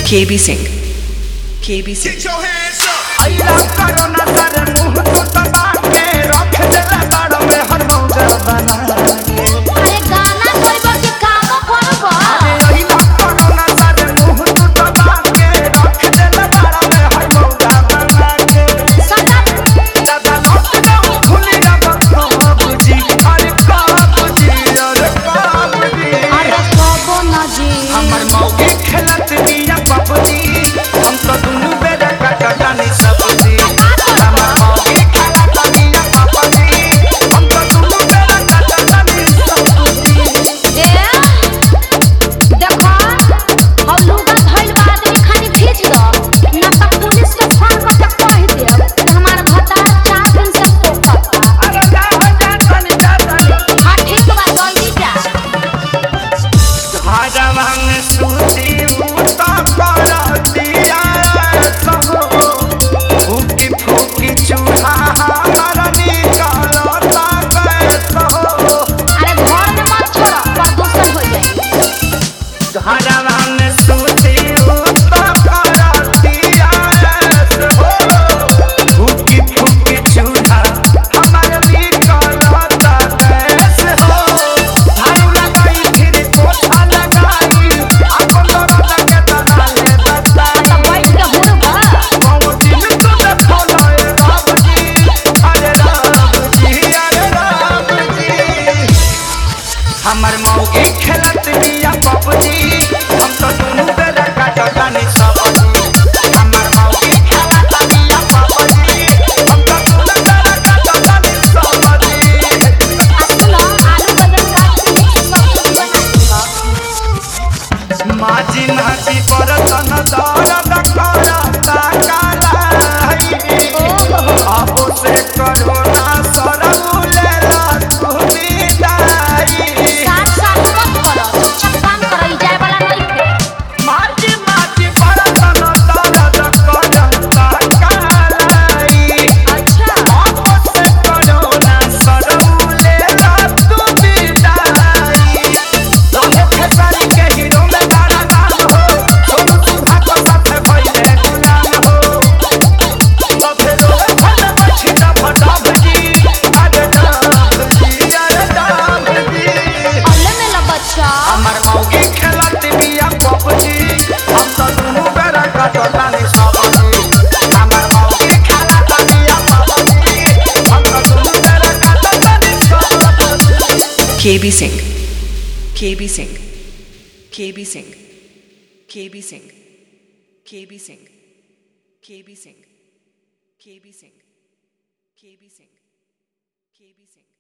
KB Singh. KB Singh. Get your hands up. अइला करो ना सारे मुंह तो दबा के रख देला बाड़ में हर मौजा बना के। अरे गाना करबो कि काम करबो? अरे अइला करो ना सारे मुंह तो दबा के रख देला बाड़ में हर मौजा बना के। सदा दादा लौट जाऊं खुली ना बाबूजी। अरे बाबूजी अरे बाबूजी। अरे कबो ना जी हमर मौगी खेलत बिया बाबूजी। हम तो दुनु बेरा काटा नहीं सबजी। हमर मौगी खेलत बिया बाबूजी। हम तो दुनु बेरा काटा नहीं सबजी। ए देखो हम लुगा धइल बा आदमी खानी खींच दो ना त पुलिस के फोन करके कह देब हमार भता 4 दिन से पोकता। अरे जा हो जा तनी जा तनी। हां ठीक बा जल्दी जा। घरवा में सूती उता करतिया सहो। फूकी फूकी चूल्हा हमारा निकालता कैसो। अरे घर में मत छोड़ो प्रदूषण हो जाए। घरवा में सूती उता करतिया सहो। फूकी फूकी चूल्हा हमारा निकालता कैसो। झाड़ू लगाई फिर पोछा लगाई। अपन दौरा लगे तनाले बताई। बैठ के हुरबा बाबूजी ने तो देखो लाए बाबूजी। अरे रामजी अरे रामजी। हमर मौगी खेलत बिया बाबूजी। हम तो दुनु बेरा काटा नहीं सबजी। हमर मौगी खेलत बिया बाबूजी। हम तो दुनु बेरा काटा नहीं सबजी। सुनो आलू बदल काट के सब्जी बना दो। माजी माजी बरतन दर्द करता कालाई। आपो से करो ना सरऊ लेला तू विदाई। 60 साल मत करो चुपचाप काम करई जाए वाला नहीं थे। माजी माजी बरतन दर्द करता कालाई। अच्छा आपो से करो ना सरऊ लेला तू विदाई। रहे खेसारी के हीरो में गाना नाम हो। सोनू सिन्हा को साथ भइले गुलाम हो। तबे रोए फट पछिता फटाफटी। अरे दामजी अरे दामजी। अल्ले में ला बच्चा हमर मौगी खेलत बिया पबजी। हम तो दुनु बेरा काटता नहीं सबजी। हमर मौगी खेलत बिया पबजी। हम तो दुनु बेरा काटता नहीं सबजी। KB Singh. KB Singh. KB Singh. KB Singh. KB Singh. KB Singh. KB Singh. KB Singh. KB Singh.